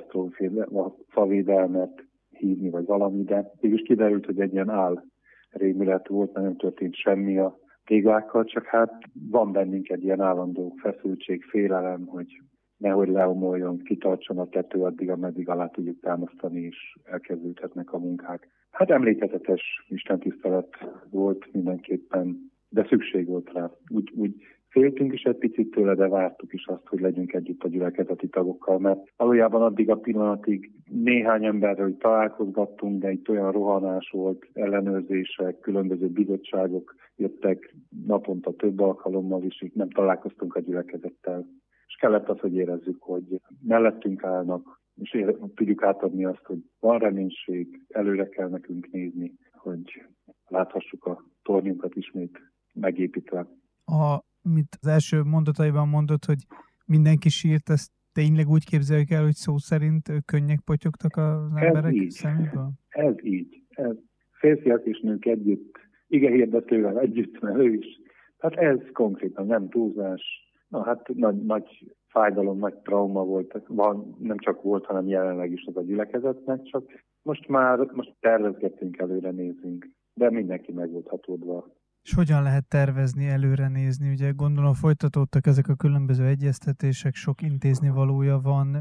katasztrófavédelmet hívni, vagy valami, de mégis kiderült, hogy egy ilyen rémület volt, mert nem történt semmi a téglákkal, csak hát van bennünk egy ilyen állandó feszültség, félelem, hogy nehogy leomoljon, kitartson a tető addig, ameddig alá tudjuk támasztani, és elkezdődhetnek a munkák. Hát emlékezetes istentisztelet volt mindenképpen, de szükség volt rá. Úgy féltünk is egy picit tőle, de vártuk is azt, hogy legyünk együtt a gyülekezeti tagokkal, mert valójában addig a pillanatig néhány emberrel találkozgattunk, de itt olyan rohanás volt, ellenőrzések, különböző bizottságok jöttek naponta több alkalommal is, így nem találkoztunk a gyülekezettel. És kellett az, hogy érezzük, hogy mellettünk állnak, és tudjuk átadni azt, hogy van reménység, előre kell nekünk nézni, hogy láthassuk a tornyunkat ismét megépítve. Mint az első mondataiban mondott, hogy mindenki sírt, ezt tényleg úgy képzeljük el, hogy szó szerint könnyek potyogtak az emberek szeméből? Ez így. Férfiak és nők együtt, igehirdetővel együtt, mert ő is. Hát ez konkrétan nem túlzás. Na hát nagy fájdalom, nagy trauma volt. Nem csak volt, hanem jelenleg is az a gyülekezetnek, csak most tervezgetünk, előre nézünk. De mindenki meg volt hatódva. És hogyan lehet tervezni, előre nézni? Ugye gondolom folytatódtak ezek a különböző egyeztetések, sok intéznivalója van,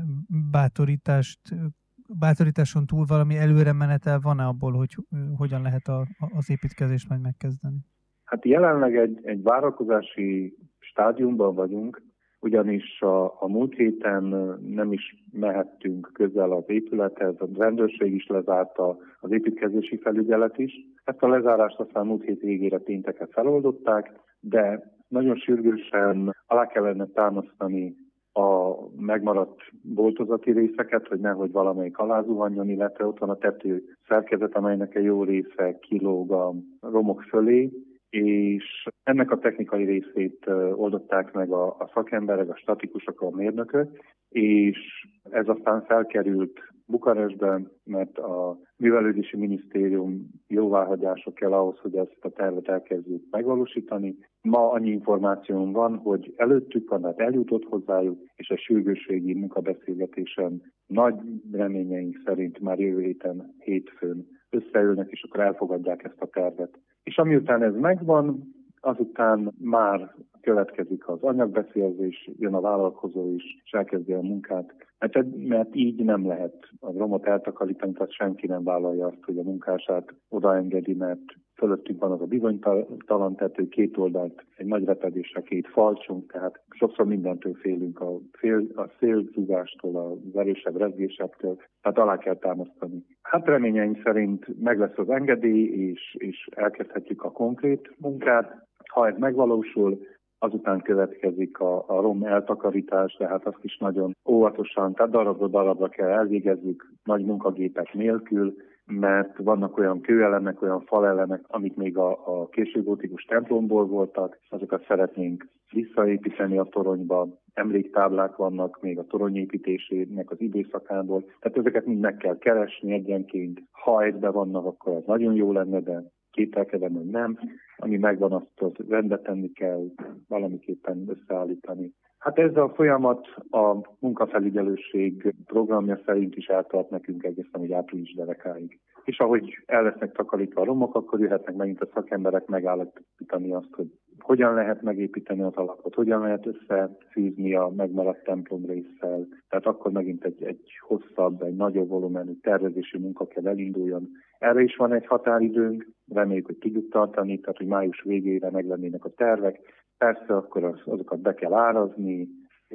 bátorításon túl valami előre menetel van-e abból, hogy hogyan lehet az építkezést majd megkezdeni? Hát jelenleg egy várakozási stádiumban vagyunk, ugyanis a múlt héten nem is mehettünk közel az épülethez, a rendőrség is lezárta, az építkezési felügyelet is. Ezt a lezárást aztán múlt hét végére pénteken feloldották, de nagyon sürgősen alá kellene támasztani a megmaradt boltozati részeket, hogy nehogy valamelyik alázuhanjon, illetve ott van a tető szerkezet, amelynek egy jó része kilóg a romok fölé, és ennek a technikai részét oldották meg a szakemberek, a statikusok, a mérnökök, és ez aztán felkerült Bukarestben, mert a Művelődési Minisztérium jóváhagyása kell ahhoz, hogy ezt a tervet elkezdjük megvalósítani. Ma annyi információm van, hogy előttük van, hát eljutott hozzájuk, és a sürgősségi munkabeszélgetésen nagy reményeink szerint már jövő héten, hétfőn összeülnek, és akkor elfogadják ezt a tervet. És amiután ez megvan, azután már következik az anyagbeszélzés, jön a vállalkozó is, és elkezdi a munkát. Mert így nem lehet a romot eltakarítani, tehát senki nem vállalja azt, hogy a munkását odaengedi, mert fölöttünk van az a bizonytalan tető, két oldalt egy nagy repedésre, két falcsunk, tehát sokszor mindentől félünk, a szélzúgástól, az erősebb rezgésektől, tehát alá kell támasztani. Hát reményeink szerint meg lesz az engedély, és elkezdhetjük a konkrét munkát. Ha ez megvalósul, azután következik a rom eltakarítás, de hát azt is nagyon óvatosan, tehát darabra kell elvégezzük, nagy munkagépek nélkül, mert vannak olyan kőelemek, olyan falelemek, amik még a későgótikus templomból voltak, azokat szeretnénk visszaépíteni a toronyba. Emléktáblák vannak még a toronyépítésének az időszakából, tehát ezeket mind meg kell keresni egyenként. Ha egyben vannak, akkor az nagyon jó lenne, de kételkedem, hogy nem. Ami megvan, azt rendbe tenni kell, valamiképpen összeállítani. Hát ez a folyamat a munkafelügyelőség programja szerint is eltart nekünk egészen, hogy április derekáig. És ahogy el lesznek takarítva a romok, akkor jöhetnek megint a szakemberek megállapítani azt, hogy hogyan lehet megépíteni az alapot, hogyan lehet összefűzni a megmaradt templomrésszel. Tehát akkor megint egy hosszabb, egy nagyobb volumenű tervezési munka kell elinduljon. Erre is van egy határidőnk, reméljük, hogy tudjuk tartani, tehát hogy május végére meglennének a tervek. Persze akkor azokat be kell árazni,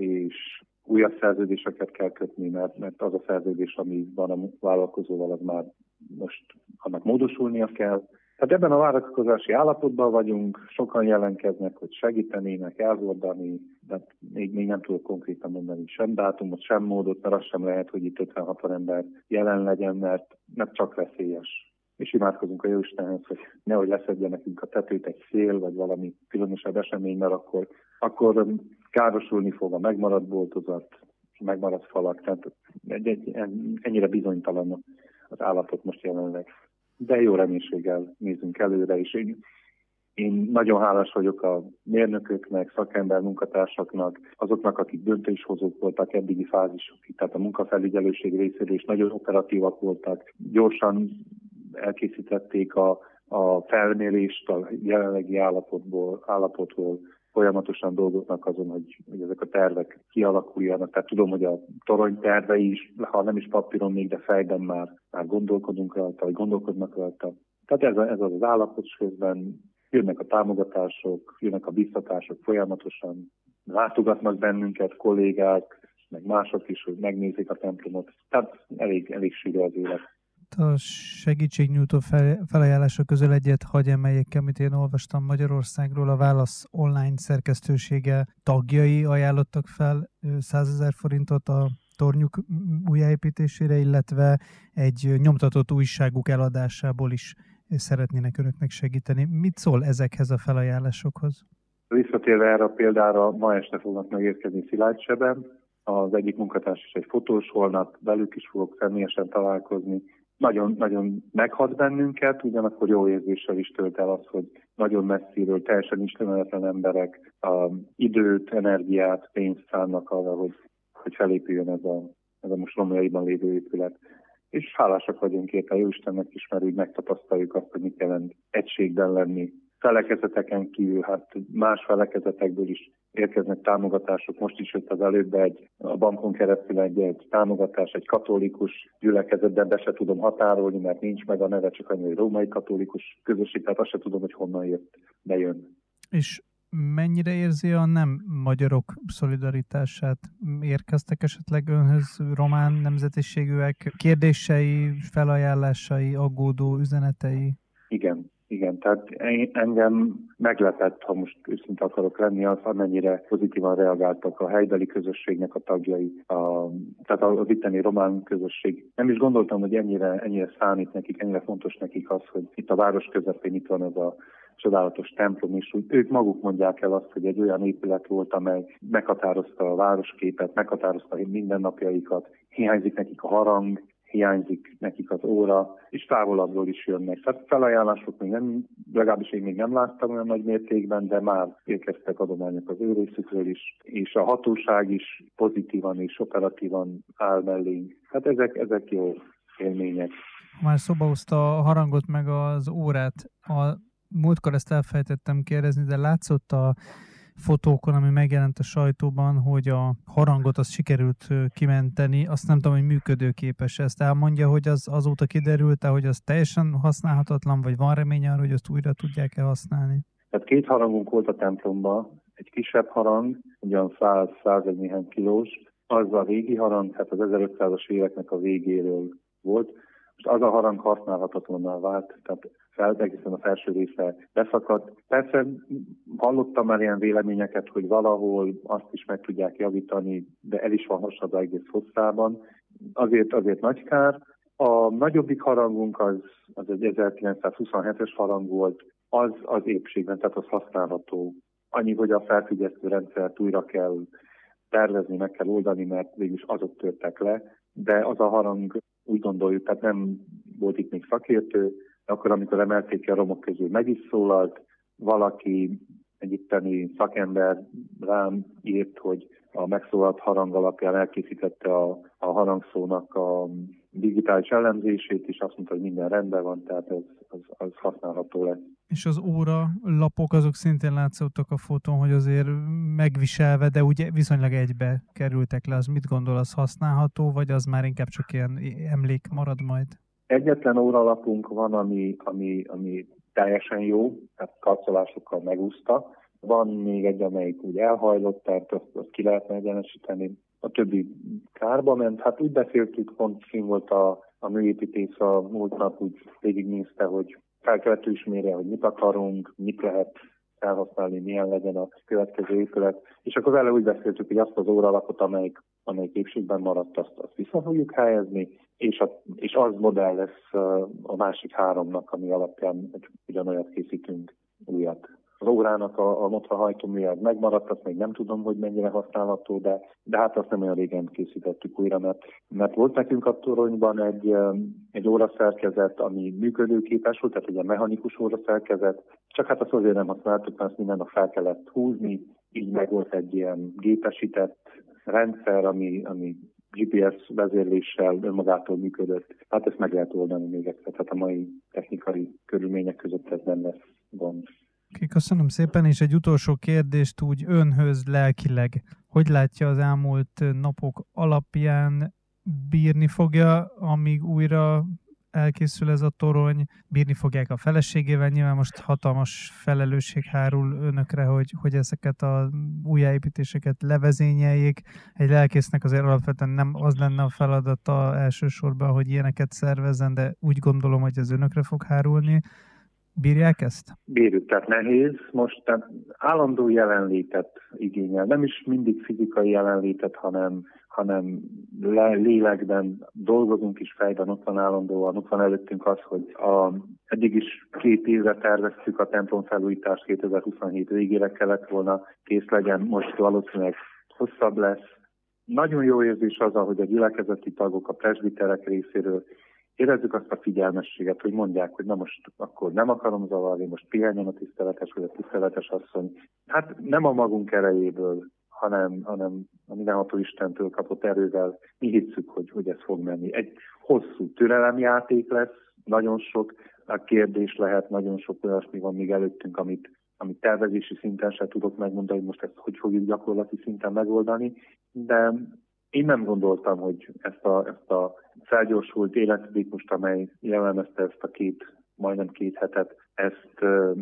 és újabb szerződéseket kell kötni, mert az a szerződés, ami van a vállalkozóval, az már most annak módosulnia kell. Tehát ebben a várakozási állapotban vagyunk, sokan jelentkeznek, hogy segítenének, elhordani, de még nem tudok konkrétan mondani sem dátumot, sem módot, mert az sem lehet, hogy itt 56 ember jelen legyen, mert csak veszélyes. És imádkozunk a Jóistenhez, hogy nehogy leszedje nekünk a tetőt egy szél, vagy valami különösebb esemény, mert akkor károsulni fog a megmaradt boltozat, megmaradt falak, tehát ennyire bizonytalan az állapot most jelenleg. De jó reménységgel nézünk előre, és én nagyon hálás vagyok a mérnököknek, szakember munkatársaknak, azoknak, akik döntéshozók voltak eddigi fázisokig, tehát a munkafelügyelőség részéről is nagyon operatívak voltak, gyorsan elkészítették a felmérést a jelenlegi állapotból, folyamatosan dolgoznak azon, hogy ezek a tervek kialakuljanak. Tehát tudom, hogy a torony terve is, ha nem is papíron még, de fejben már gondolkodunk rajta, vagy gondolkodnak rajta. Tehát ez az állapot, közben jönnek a támogatások, jönnek a biztatások folyamatosan, látogatnak bennünket kollégák, meg mások is, hogy megnézik a templomot. Tehát elég sűrű az élet. A segítségnyújtó felajánlása közül egyet hagy emeljek, amit én olvastam Magyarországról. A Válasz online szerkesztősége tagjai ajánlottak fel 100 000 forintot a tornyuk újjáépítésére, illetve egy nyomtatott újságuk eladásából is szeretnének önöknek segíteni. Mit szól ezekhez a felajánlásokhoz? Visszatérve erre a példára, ma este fognak megérkezni Szilágyseben. Az egyik munkatárs is egy fotós, holnap velük is fogok személyesen találkozni. Nagyon meghat bennünket, ugyanakkor jó érzéssel is tölt el az, hogy nagyon messziről, teljesen ismeretlen emberek időt, energiát, pénzt szánnak arra, hogy felépüljön ez a most romjaiban lévő épület. És hálásak vagyunk érte Jóistennek is, mert úgy megtapasztaljuk azt, hogy mit jelent egységben lenni. Felekezeteken kívül, hát más felekezetekből is érkeznek támogatások. Most is jött az előbb a bankon keresztül egy támogatás, egy katolikus gyülekezet, de be se tudom határolni, mert nincs meg a neve, csak annyi, hogy római katolikus közösség, tehát azt se tudom, hogy honnan jött, de jön. És mennyire érzi a nem magyarok szolidaritását? Érkeztek esetleg önhöz román nemzetiségűek kérdései, felajánlásai, aggódó üzenetei? Igen, tehát engem meglepett, ha most őszinte akarok lenni, az, amennyire pozitívan reagáltak a helybeli közösségnek a tagjai, tehát az itteni román közösség. Nem is gondoltam, hogy ennyire számít nekik, ennyire fontos nekik az, hogy itt a város közepén itt van csodálatos templom, és úgy ők maguk mondják el azt, hogy egy olyan épület volt, amely meghatározta a városképet, meghatározta mindennapjaikat, hiányzik nekik a harang, hiányzik nekik az óra, és távolabbról is jönnek. Tehát felajánlások még nem, legalábbis én még nem láttam olyan nagy mértékben, de már érkeztek adományok az ő részükről is, és a hatóság is pozitívan és operatívan áll mellénk. Hát ezek jó élmények. Már szóba hozta a harangot meg az órát. A múltkor ezt elfelejtettem kérdezni, de látszott a fotókon, ami megjelent a sajtóban, hogy a harangot azt sikerült kimenteni, azt nem tudom, hogy működőképes. Ezt elmondja, hogy az azóta kiderült, hogy az teljesen használhatatlan, vagy van remény arra, hogy azt újra tudják-e használni? Tehát 2 harangunk volt a templomban, egy kisebb harang, ugyan 100-101 néhány kilós, az a régi harang, hát az 1500-as éveknek a végéről volt. Most az a harang használhatatlanná vált, tehát egészen a felső része beszakadt. Persze hallottam már ilyen véleményeket, hogy valahol azt is meg tudják javítani, de el is van hasadva egész hosszában. Azért nagy kár. A nagyobbik harangunk az egy 1927-es harang volt, az épségben, tehát az használható. Annyi, hogy a felfüggesztő rendszert újra kell tervezni, meg kell oldani, mert végülis azok törtek le, de az a harang úgy gondoljuk, tehát nem volt itt még szakértő, de akkor, amikor emelték ki a romok közül, meg is szólalt, valaki, egy itteni szakember rám írt, hogy a megszólalt harang alapján elkészítette a harangszónak a digitális elemzését, és azt mondta, hogy minden rendben van, tehát az használható lesz. És az óra lapok azok szintén látszottak a fotón, hogy azért megviselve, de ugye viszonylag egybe kerültek le. Az mit gondol, az használható, vagy az már inkább csak ilyen emlék marad majd? Egyetlen óralapunk van, ami teljesen jó, tehát karcolásokkal megúszta. Van még egy, amelyik úgy elhajlott, tehát azt ki lehetne egyenesíteni. A többi kárba ment. Hát úgy beszéltük, pont szín volt a műépítész a múlt nap, úgy végignézte, hogy fel kellett ismérje, hogy mit akarunk, mit lehet felhasználni, milyen legyen a következő épület. És akkor vele úgy beszéltük, hogy azt az óralapot, amelyik épségben maradt, azt vissza fogjuk helyezni, és az modell lesz a másik 3-nak, ami alapján ugyanolyat készítünk újat. Az órának a motra hajtóműve megmaradt, azt még nem tudom, hogy mennyire használható, de hát azt nem olyan régen készítettük újra, mert volt nekünk a toronyban egy óraszerkezet, ami működőképes volt, tehát egy mechanikus óraszerkezet, csak hát azt azért nem használtuk, mert azt minden nap fel kellett húzni, így meg volt egy ilyen gépesített rendszer, ami GPS vezérléssel önmagától működött. Hát ezt meg lehet oldani még egyszer, tehát a mai technikai körülmények között ez nem lesz gond. Köszönöm szépen, és egy utolsó kérdést úgy önhöz lelkileg. Hogy látja az elmúlt napok alapján, bírni fogja, amíg újra elkészül ez a torony, bírni fogják a feleségével, nyilván most hatalmas felelősség hárul önökre, hogy ezeket a újjáépítéseket levezényeljék. Egy lelkésznek azért alapvetően nem az lenne a feladata elsősorban, hogy ilyeneket szervezzen, de úgy gondolom, hogy ez önökre fog hárulni. Bírják ezt? Bírjuk, tehát nehéz. Most tehát állandó jelenlétet igényel. Nem is mindig fizikai jelenlétet, hanem lélekben dolgozunk is fejben, ott van állandóan, ott van előttünk az, hogy eddig is 2 évre terveztük a templom felújítást, 2027 végére kellett volna kész legyen, most valószínűleg hosszabb lesz. Nagyon jó érzés az, hogy a gyülekezeti tagok, a presbiterek részéről érezzük azt a figyelmességet, hogy mondják, hogy na most akkor nem akarom zavarni, most pihenjen a tiszteletes vagy a tiszteletes asszony. Hát nem a magunk erejéből, hanem a mindenható Istentől kapott erővel mi hisszük, hogy ez fog menni. Egy hosszú türelemjáték lesz, nagyon sok kérdés lehet, nagyon sok olyasmi van még előttünk, amit tervezési szinten se tudok megmondani, hogy most ezt hogy fogjuk gyakorlati szinten megoldani, de én nem gondoltam, hogy ezt a felgyorsult életritmust, amely jellemezte ezt a majdnem 2 hetet, ezt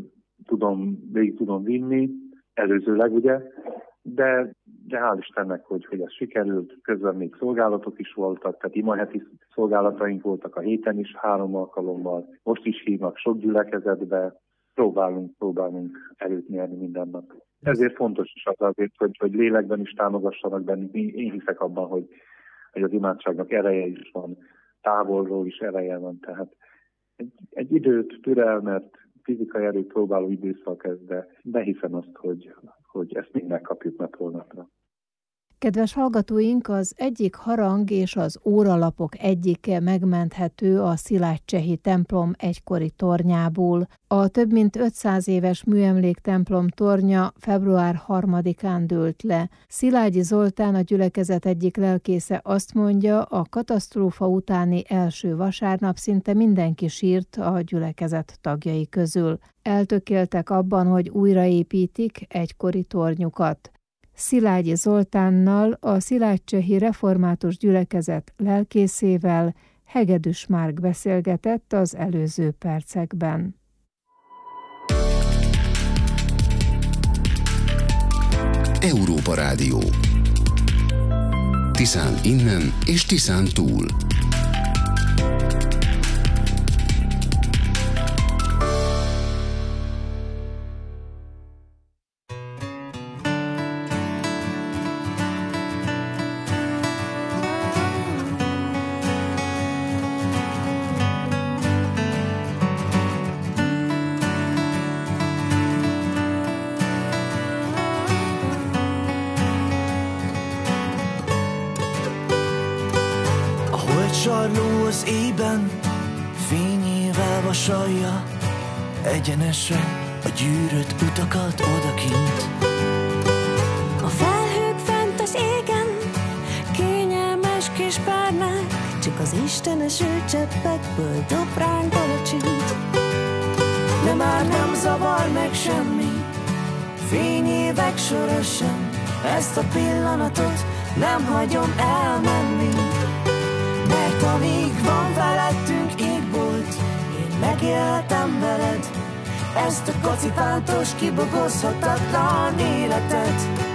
végig tudom vinni, előzőleg ugye, de hál' Istennek, hogy ez sikerült, közben még szolgálatok is voltak, tehát imaheti szolgálataink voltak a héten is 3 alkalommal, most is hívnak sok gyülekezetbe, próbálunk erőt nyerni minden nap. Ezért fontos is azért, hogy lélekben is támogassanak bennünk. Én hiszek abban, hogy az imádságnak ereje is van, távolról is ereje van. Tehát egy időt, türelmet, fizikai erőt próbáló időszak ez, de hiszem azt, hogy ezt még megkapjuk nap holnapra. Kedves hallgatóink, az egyik harang és az óralapok egyike megmenthető a szilágycsehi templom egykori tornyából. A több mint 500 éves műemléktemplom tornya február 3-án dőlt le. Szilágyi Zoltán, a gyülekezet egyik lelkésze azt mondja, a katasztrófa utáni első vasárnap szinte mindenki sírt a gyülekezet tagjai közül. Eltökéltek abban, hogy újraépítik egykori tornyukat. Szilágyi Zoltánnal, a Szilágycsehi Református Gyülekezet lelkészével Hegedűs Márk beszélgetett az előző percekben. Európa Rádió. Tiszán innen és Tiszán túl. Sarló az ében, fényével vasalja egyenesre a gyűrött utakat odakint. A felhők fent az égen, kényelmes kis párnák, csak az istenes cseppekből dob ránk alacsint. De már nem zavar meg semmi, fényévek sora sem, ezt a pillanatot nem hagyom elmenni. Mert amíg van felettünk égbolt, én megéltem veled ezt a kacipántos, kibogozhatatlan életet.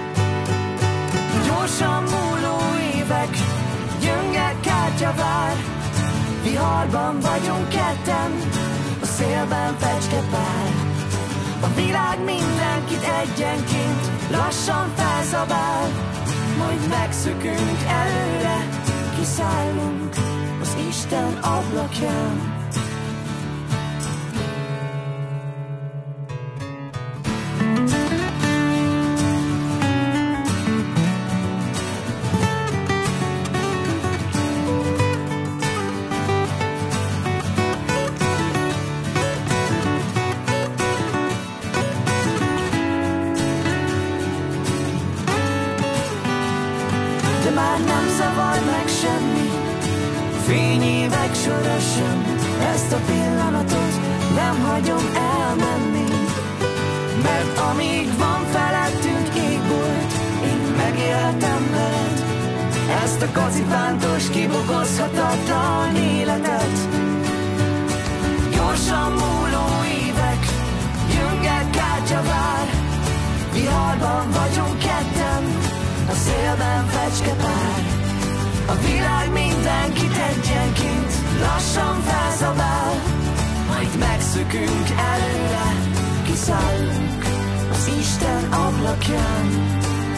Gyorsan múló évek, gyönge kártya vár, viharban vagyunk ketten, a szélben fecskepár. A világ mindenkit egyenként lassan felzabál, majd megszökünk előre, kiszállunk az Isten ablakján. De már nem zavar meg semmi, fényévek sora sem, ezt a pillanatot nem hagyom elmenni. Mert amíg van felettünk égbolt, én megéltem veled ezt a kacipántos, kibogozhatatlan életet. Gyorsan múló évek, gyönge kártya vár, viharban vagyunk ketten, a szélben fecskepár. A világ mindenkit egyenként lassan felzabál, majd megszökünk előre, kiszállunk az Isten ablakján.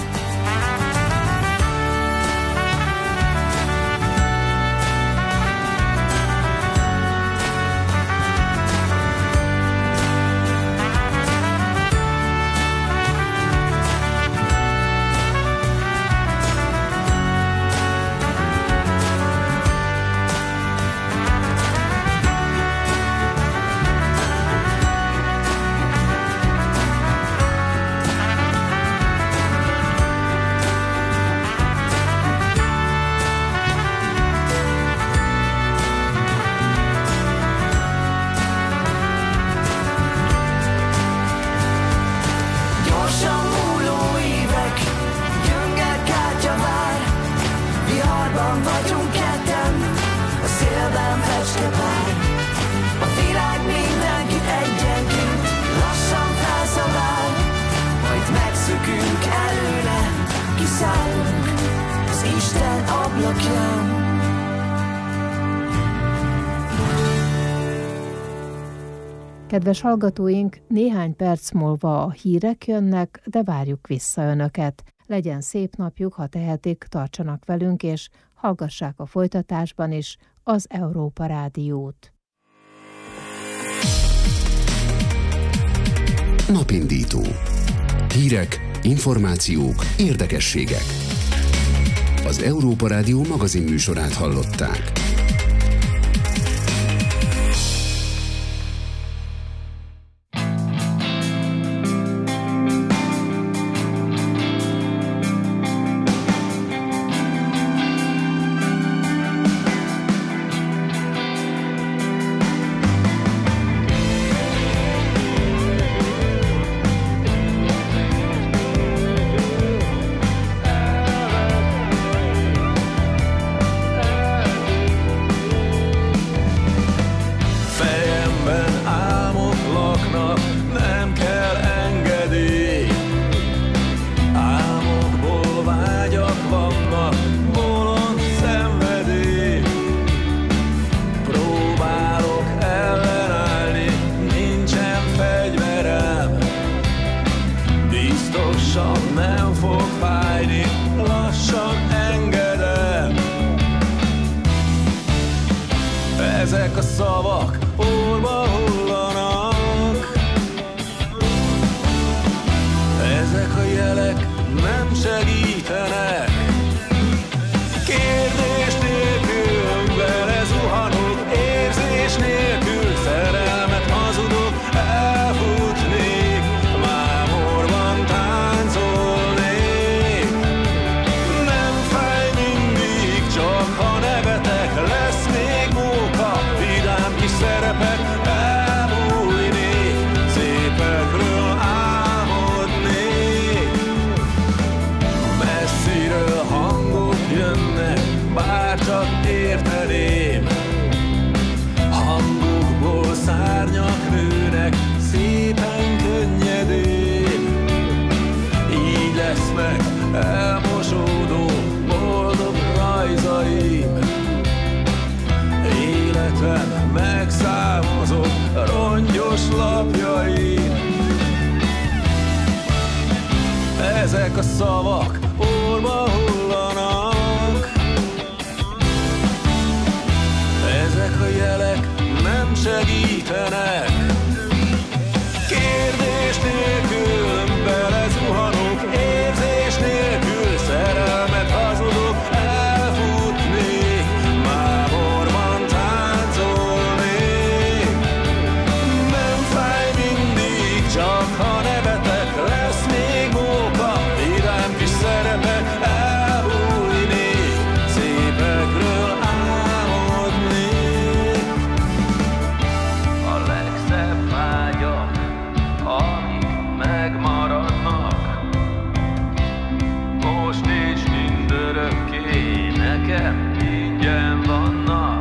Kedves hallgatóink, néhány perc múlva a hírek jönnek, de várjuk vissza Önöket. Legyen szép napjuk, ha tehetik, tartsanak velünk, és hallgassák a folytatásban is az Európa Rádiót. Napindító. Hírek, információk, érdekességek. Az Európa Rádió magazinműsorát hallották. Nem fog fájni, lassan engedem. Ezek a szavak orba hullanak, ezek a jelek nem segítenek. Kérdés nélkül belezuhanok, érzés nélkül szerelmet hazudok, elfutnék, mámorban táncolnék. Nem fáj mindig, csak ha nevetek, lesz még móka, vidám kis szerepek, elbújnék, szépekről álmodnék. Messziről hangok jönnek, bárcsak érteném, hangokból szárnyak nőnek, szépen könnyedén. Így lesznek elmosódó, boldog rajzaim, életem megszámozott rongyos lapjaim. Ezek a szavak orba hullanak, ezek a jelek nem segítenek. Kérdés nélkül belezuhanok, érzés nélkül szerelmet hazudok, elfutnék, mámorban táncolnék. Nem fáj mindig, csak ha nevetek, lesz még móka, vidám kis szerepek, elbújnék, szépekről álmodnék. A legszebb vágyak, amik megmaradnak, most és mindörökké nekem ingyen vannak.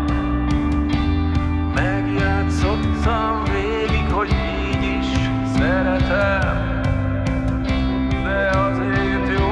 Megjátszottam végig, hogy így is szeretem, de azért jó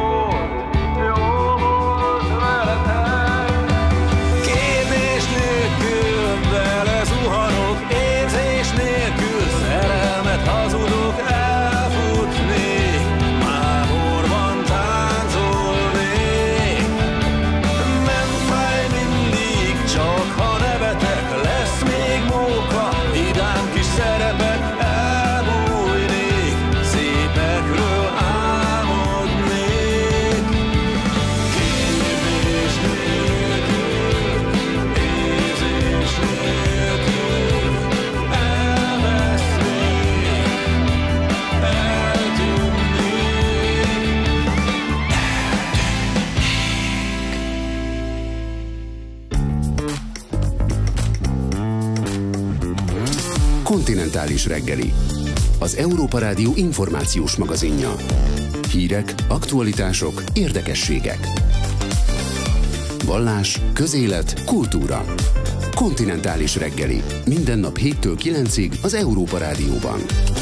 volt veletek. Kérdés nélkül belezuhanok, érzés nélkül szerelmet hazudok, elfutnék, mámorban táncolnék. Nem fáj mindig, csak ha nevetek, lesz még móka, vidám kis szerepek, elbújnék, szépekről álmodnék. Kérdés nélkül, érzés nélkül, elvesznék, eltűnnék. Kontinentális reggeli. Az Európa Rádió információs magazinja. Hírek, aktualitások, érdekességek. Vallás, közélet, kultúra. Kontinentális reggeli. Minden nap 7-től 9-ig az Európa Rádióban.